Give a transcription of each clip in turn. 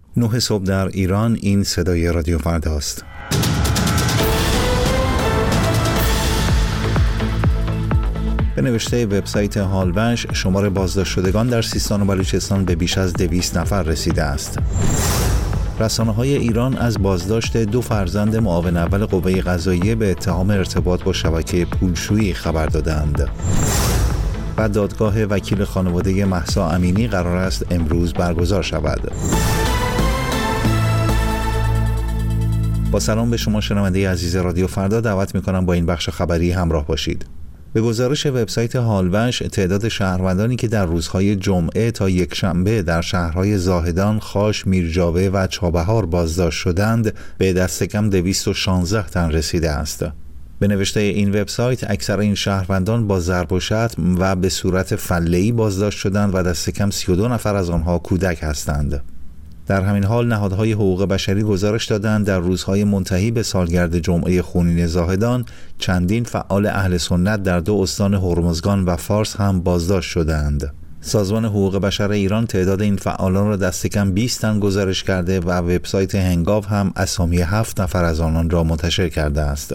9 صبح در ایران. این صدای رادیو فردا است. به نوشته وبسایت هالوش، شمار بازداشت شدگان در سیستان و بلوچستان به بیش از 200 نفر رسیده است. رسانه‌های ایران از بازداشت 2 فرزند معاون اول قوه قضاییه به اتهام ارتباط با شبکه پولشویی خبر دادند. و دادگاه وکیل خانواده مهسا امینی قرار است امروز برگزار شود. با سلام به شما شنونده عزیز رادیو فردا، دعوت می‌کنم با این بخش خبری همراه باشید. به گزارش وبسایت هالوش، تعداد شهروندانی که در روزهای جمعه تا یکشنبه در شهرهای زاهدان، خاش، میرجاوه و چابهار بازداشت شدند به دست کم 216 تن رسیده است. به نوشته این وبسایت، اکثر این شهروندان با ضرب و شتم و به صورت فله‌ای بازداشت شدند و دست کم 32 نفر از آنها کودک هستند. در همین حال نهادهای حقوق بشری گزارش دادند در روزهای منتهی به سالگرد جمعه خونین زاهدان، چندین فعال اهل سنت در 2 استان هرمزگان و فارس هم بازداشت شدند. سازمان حقوق بشر ایران تعداد این فعالان را دست کم 20 تن گزارش کرده و وبسایت هنگاو هم اسامی 7 نفر از آنان را منتشر کرده است.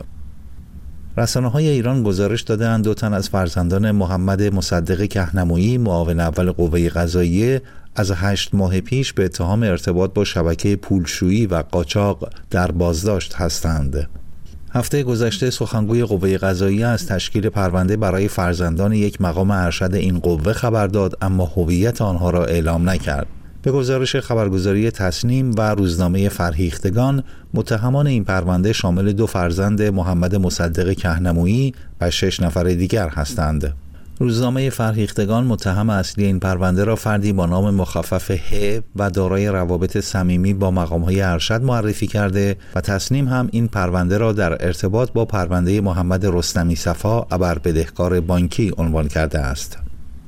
رسانه‌های ایران گزارش دادند 2 تن از فرزندان محمد مصدق کهنمویی، معاون اول قوه قضاییه، از 8 ماه پیش به اتهام ارتباط با شبکه پولشویی و قاچاق در بازداشت هستند. هفته گذشته سخنگوی قوه قضاییه از تشکیل پرونده برای فرزندان یک مقام ارشد این قوه خبر داد، اما هویت آنها را اعلام نکرد. به گزارش خبرگزاری تصنیم و روزنامه فرهیختگان، متهمان این پرونده شامل 2 فرزند محمد مصدق کهنمویی و 6 نفر دیگر هستند. روزنامه فرهیختگان متهم اصلی این پرونده را فردی با نام مخفف ه و دارای روابط صمیمی با مقام‌های ارشد معرفی کرده و تصنیم هم این پرونده را در ارتباط با پرونده محمد رستمی صفا ابربدهکار بانکی عنوان کرده است.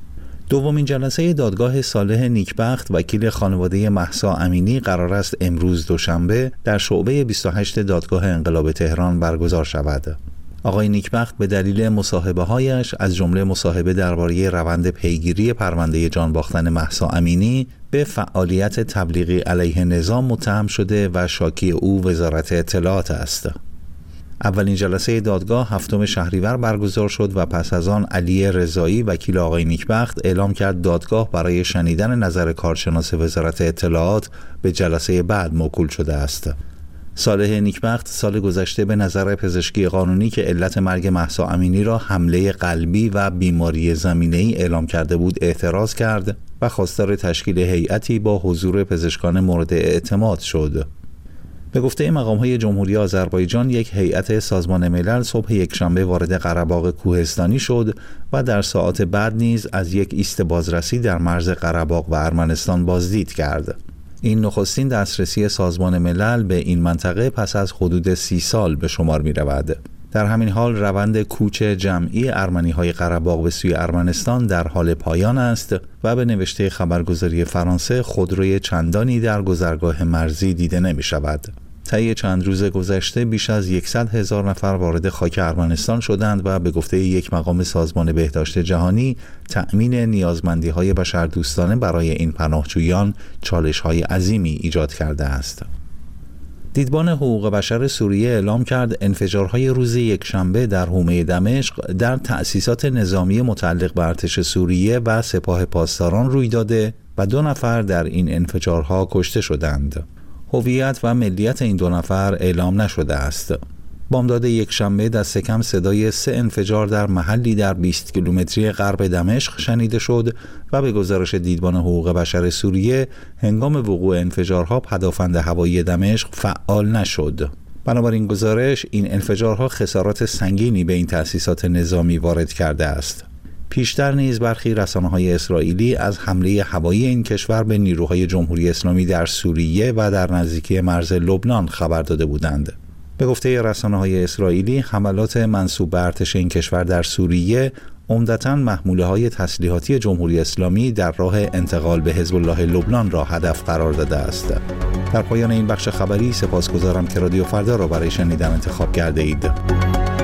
دومین جلسه دادگاه صالح نیکبخت، وکیل خانواده مهسا امینی، قرار است امروز دوشنبه در شعبه 28 دادگاه انقلاب تهران برگزار شود. آقای نیکبخت به دلیل مصاحبه‌هایش، از جمله مصاحبه درباره روند پیگیری پرونده جان باختن مهسا امینی، به فعالیت تبلیغی علیه نظام متهم شده و شاکی او وزارت اطلاعات است. اولین جلسه دادگاه 7 شهریور برگزار شد و پس از آن علی رضایی، وکیل آقای نیکبخت، اعلام کرد دادگاه برای شنیدن نظر کارشناس وزارت اطلاعات به جلسه بعد موکول شده است. صالح نیکبخت سال گذشته به نظر پزشکی قانونی که علت مرگ مهسا امینی را حمله قلبی و بیماری زمینه‌ای اعلام کرده بود اعتراض کرد و خواستار تشکیل هیئتی با حضور پزشکان مورد اعتماد شد. به گفته مقام‌های جمهوری آذربایجان، یک هیئت سازمان ملل صبح یکشنبه وارد قره‌باغ کوهستانی شد و در ساعات بعد نیز از یک ایست بازرسی در مرز قره‌باغ و ارمنستان بازدید کرد. این نخستین دسترسی سازمان ملل به این منطقه پس از حدود 30 سال به شمار می رود. در همین حال روند کوچ جمعی ارمنی‌های قره‌باغ به سوی ارمنستان در حال پایان است و به نوشته خبرگزاری فرانسه خودروی چندانی در گذرگاه مرزی دیده نمی شود. طی چند روز گذشته بیش از 100,000 نفر وارد خاک ارمنستان شدند و به گفته یک مقام سازمان بهداشت جهانی، تأمین نیازمندی‌های بشردوستانه برای این پناهجویان چالش‌های عظیمی ایجاد کرده است. دیدبان حقوق بشر سوریه اعلام کرد انفجارهای روز یکشنبه در حومه دمشق در تأسیسات نظامی متعلق به ارتش سوریه و سپاه پاسداران روی داده و 2 نفر در این انفجارها کشته شدند. هویت و ملیت این 2 نفر اعلام نشده است. بامداد یکشنبه دست کم صدای 3 انفجار در محلی در 20 کیلومتری غرب دمشق شنیده شد و به گزارش دیدبان حقوق بشر سوریه، هنگام وقوع انفجارها پدافند هوایی دمشق فعال نشد. بنابراین گزارش، این انفجارها خسارات سنگینی به این تأسیسات نظامی وارد کرده است. پیشتر نیز برخی رسانه‌های اسرائیلی از حمله هوایی این کشور به نیروهای جمهوری اسلامی در سوریه و در نزدیکی مرز لبنان خبر داده بودند. به گفته رسانه‌های اسرائیلی، حملات منسوب به ارتش این کشور در سوریه عمدتاً محموله‌های تسلیحاتی جمهوری اسلامی در راه انتقال به حزب الله لبنان را هدف قرار داده است. در پایان این بخش خبری سپاسگزارم که رادیو فردا را برای شنیدن انتخاب کرده اید.